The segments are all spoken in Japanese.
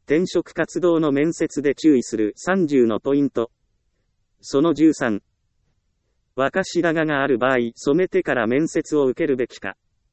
転職活動の面接で注意する30のポイント。その13。若白髪がある場合、染めてから面接を受けるべきか。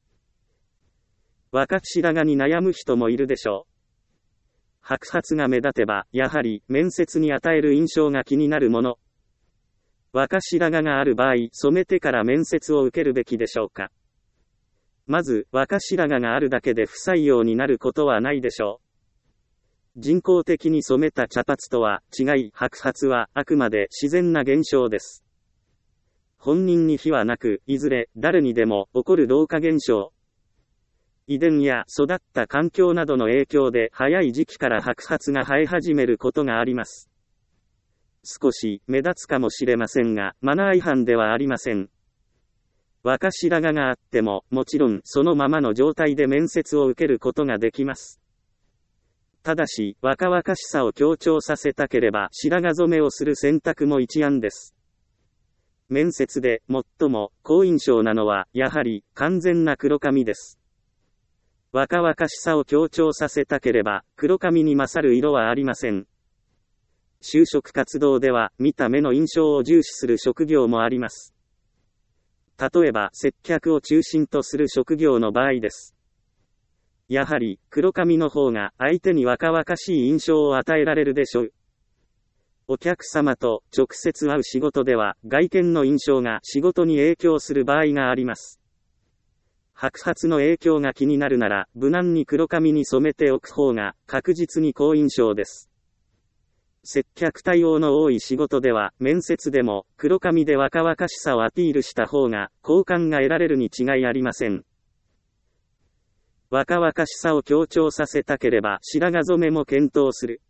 若白髪に悩む人もいるでしょう。白髪が目立てば、やはり面接に与える印象が気になるもの。若白髪がある場合、染めてから面接を受けるべきでしょうか。まず、若白髪があるだけで不採用になることはないでしょう。人工的に染めた茶髪とは違い、白髪はあくまで自然な現象です。本人に非はなく、いずれ誰にでも起こる老化現象。遺伝や育った環境などの影響で早い時期から白髪が生え始めることがあります。少し目立つかもしれませんが、マナー違反ではありません。若白髪があっても、もちろんそのままの状態で面接を受けることができます。ただし、若々しさを強調させたければ白髪染めをする選択も一案です。面接で最も好印象なのは、やはり完全な黒髪です。若々しさを強調させたければ、黒髪に勝る色はありません。就職活動では、見た目の印象を重視する職業もあります。例えば、接客を中心とする職業の場合です。やはり、黒髪の方が相手に若々しい印象を与えられるでしょう。お客様と直接会う仕事では、外見の印象が仕事に影響する場合があります。白髪の影響が気になるなら、無難に黒髪に染めておく方が確実に好印象です。接客対応の多い仕事では、面接でも黒髪で若々しさをアピールした方が好感が得られるに違いありません。若々しさを強調させたければ白髪染めも検討する。